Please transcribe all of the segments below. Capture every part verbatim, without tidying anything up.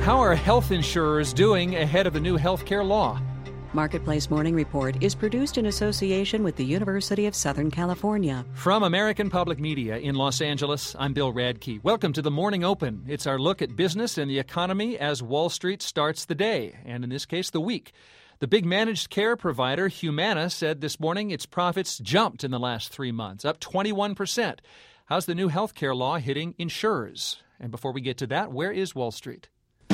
How are health insurers doing ahead of the new health care law? Marketplace Morning Report is produced in association with the University of Southern California. From American Public Media in Los Angeles, I'm Bill Radke. Welcome to the Morning Open. It's our look at business and the economy as Wall Street starts the day, and in this case, the week. The big managed care provider, Humana, said this morning its profits jumped in the last three months, up twenty-one percent. How's the new health care law hitting insurers? And before we get to that, where is Wall Street?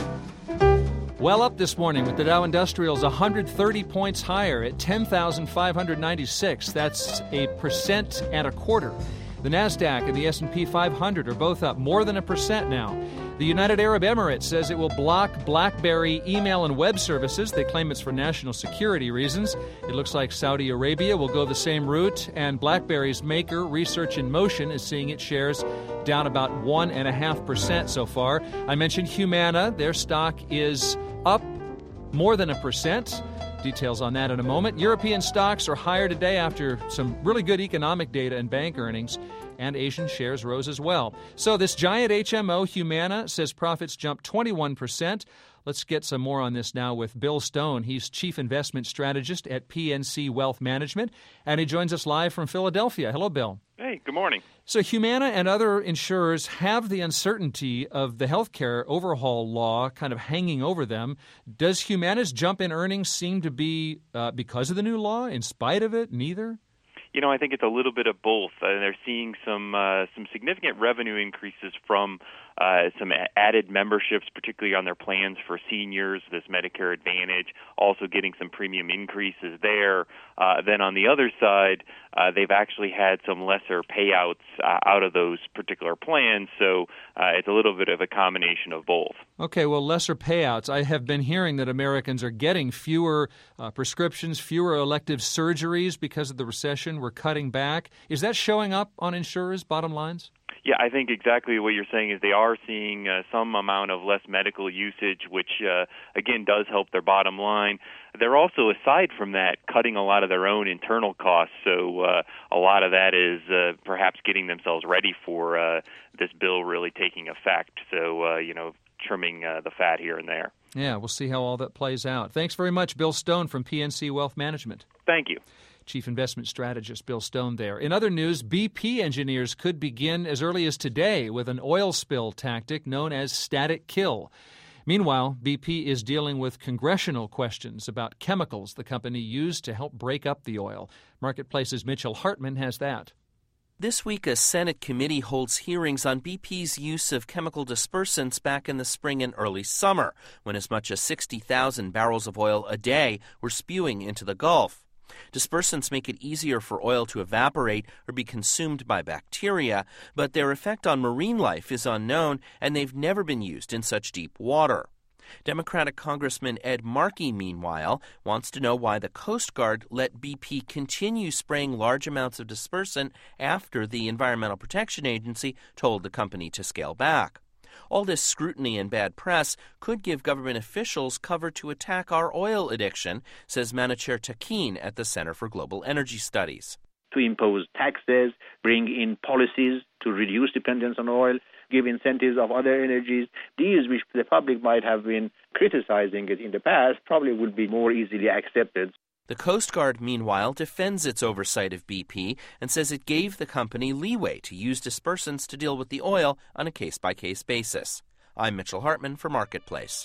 Well up this morning with the Dow Industrials one hundred thirty points higher at ten thousand five hundred ninety-six. That's a percent and a quarter. The NASDAQ and the S and P five hundred are both up more than a percent now. The United Arab Emirates says it will block BlackBerry email and web services. They claim it's for national security reasons. It looks like Saudi Arabia will go the same route, and BlackBerry's maker, Research in Motion, is seeing its shares down about one point five percent so far. I mentioned Humana. Their stock is up more than a percent. Details on that in a moment. European stocks are higher today after some really good economic data and bank earnings, and Asian shares rose as well. So this giant H M O, Humana, says profits jumped twenty-one percent. Let's get some more on this now with Bill Stone. He's Chief Investment Strategist at P N C Wealth Management, and he joins us live from Philadelphia. Hello, Bill. Hey, good morning. So Humana and other insurers have the uncertainty of the healthcare overhaul law kind of hanging over them. Does Humana's jump in earnings seem to be uh, because of the new law, in spite of it, neither? You know, I think it's a little bit of both. Uh, they're seeing some uh, some significant revenue increases from uh, some added memberships, particularly on their plans for seniors, this Medicare Advantage, also getting some premium increases there. Uh, then on the other side, uh, they've actually had some lesser payouts uh, out of those particular plans, so uh, it's a little bit of a combination of both. Okay, well, lesser payouts. I have been hearing that Americans are getting fewer uh, prescriptions, fewer elective surgeries because of the recession. We're cutting back. Is that showing up on insurers' bottom lines? Yeah, I think exactly what you're saying is they are seeing uh, some amount of less medical usage, which, uh, again, does help their bottom line. They're also, aside from that, cutting a lot of their own internal costs. So uh, a lot of that is uh, perhaps getting themselves ready for uh, this bill really taking effect. So, uh, you know, trimming uh, the fat here and there. Yeah, we'll see how all that plays out. Thanks very much, Bill Stone from P N C Wealth Management. Thank you. Chief Investment Strategist Bill Stone there. In other news, B P engineers could begin as early as today with an oil spill tactic known as static kill. Meanwhile, B P is dealing with congressional questions about chemicals the company used to help break up the oil. Marketplace's Mitchell Hartman has that. This week, a Senate committee holds hearings on B P's use of chemical dispersants back in the spring and early summer, when as much as sixty thousand barrels of oil a day were spewing into the Gulf. Dispersants make it easier for oil to evaporate or be consumed by bacteria, but their effect on marine life is unknown, and they've never been used in such deep water. Democratic Congressman Ed Markey, meanwhile, wants to know why the Coast Guard let B P continue spraying large amounts of dispersant after the Environmental Protection Agency told the company to scale back. All this scrutiny and bad press could give government officials cover to attack our oil addiction, says Manucher Takin at the Center for Global Energy Studies. To impose taxes, bring in policies to reduce dependence on oil, give incentives of other energies, these which the public might have been criticizing it in the past probably would be more easily accepted. The Coast Guard, meanwhile, defends its oversight of B P and says it gave the company leeway to use dispersants to deal with the oil on a case-by-case basis. I'm Mitchell Hartman for Marketplace.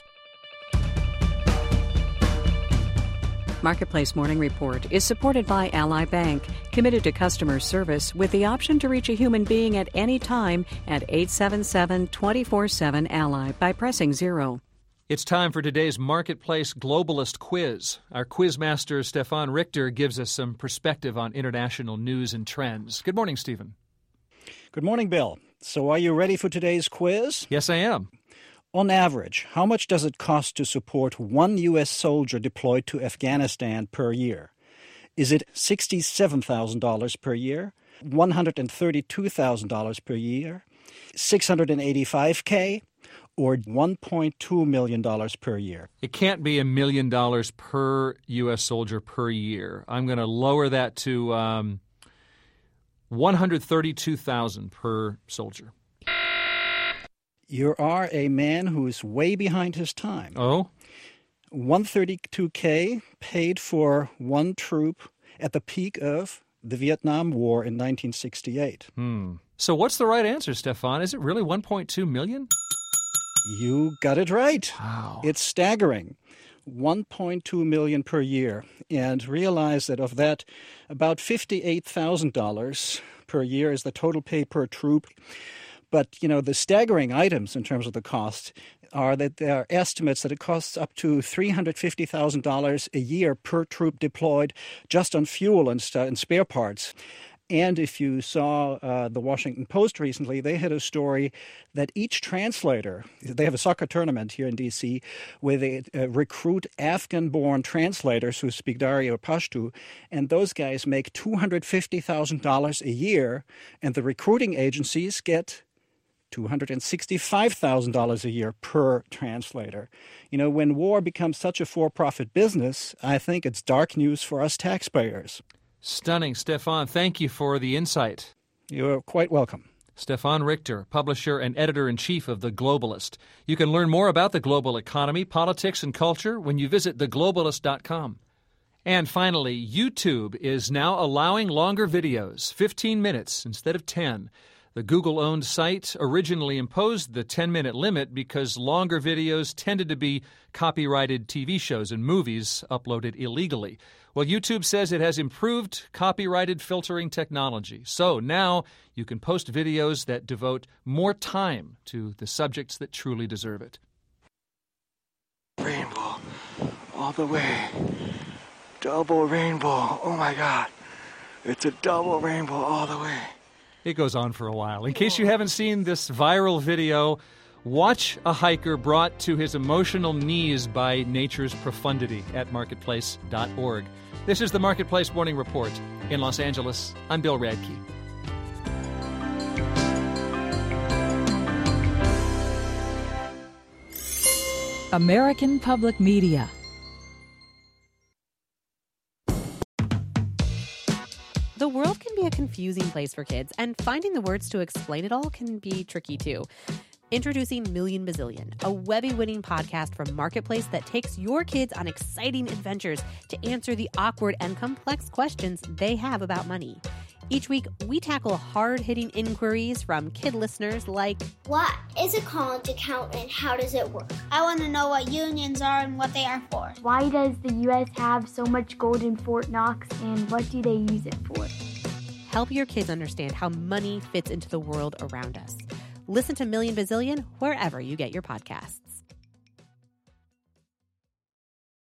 Marketplace Morning Report is supported by Ally Bank, committed to customer service with the option to reach a human being at any time at eight seven seven, two four seven, Ally by pressing zero. It's time for today's Marketplace Globalist Quiz. Our quizmaster, Stefan Richter, gives us some perspective on international news and trends. Good morning, Stephen. Good morning, Bill. So are you ready for today's quiz? Yes, I am. On average, how much does it cost to support one U S soldier deployed to Afghanistan per year? Is it sixty-seven thousand dollars per year, one hundred thirty-two thousand dollars per year, six hundred eighty-five thousand dollars, or one point two million dollars per year? It can't be a million dollars per U S soldier per year. I'm going to lower that to um, one hundred thirty-two thousand dollars per soldier. You are a man who's way behind his time. Oh? one hundred thirty-two K paid for one troop at the peak of the Vietnam War in nineteen sixty-eight. Hmm. So what's the right answer, Stefan? Is it really one point two million? You got it right. Wow. It's staggering. one point two million per year. And realize that of that, about fifty-eight thousand dollars per year is the total pay per troop. But, you know, the staggering items in terms of the cost are that there are estimates that it costs up to three hundred fifty thousand dollars a year per troop deployed just on fuel and, st- and spare parts. And if you saw uh, the Washington Post recently, they had a story that each translator, they have a soccer tournament here in D C where they uh, recruit Afghan-born translators who speak Dari or Pashto, and those guys make two hundred fifty thousand dollars a year, and the recruiting agencies get two hundred sixty-five thousand dollars a year per translator. You know, when war becomes such a for-profit business, I think it's dark news for us taxpayers. Stunning. Stefan, thank you for the insight. You're quite welcome. Stefan Richter, publisher and editor-in-chief of The Globalist. You can learn more about the global economy, politics, and culture when you visit the globalist dot com. And finally, YouTube is now allowing longer videos, fifteen minutes instead of ten. The Google-owned site originally imposed the ten-minute limit because longer videos tended to be copyrighted T V shows and movies uploaded illegally. Well, YouTube says it has improved copyrighted filtering technology. So now you can post videos that devote more time to the subjects that truly deserve it. Rainbow all the way. Double rainbow. Oh, my God. It's a double rainbow all the way. It goes on for a while. In case you haven't seen this viral video, watch a hiker brought to his emotional knees by nature's profundity at marketplace dot org. This is the Marketplace Morning Report. In Los Angeles, I'm Bill Radke. American Public Media. The world can be a confusing place for kids, and finding the words to explain it all can be tricky too. Introducing Million Bazillion, a Webby-winning podcast from Marketplace that takes your kids on exciting adventures to answer the awkward and complex questions they have about money. Each week, we tackle hard-hitting inquiries from kid listeners like, what is a college account and how does it work? I want to know what unions are and what they are for. Why does the U S have so much gold in Fort Knox and what do they use it for? Help your kids understand how money fits into the world around us. Listen to Million Bazillion wherever you get your podcasts.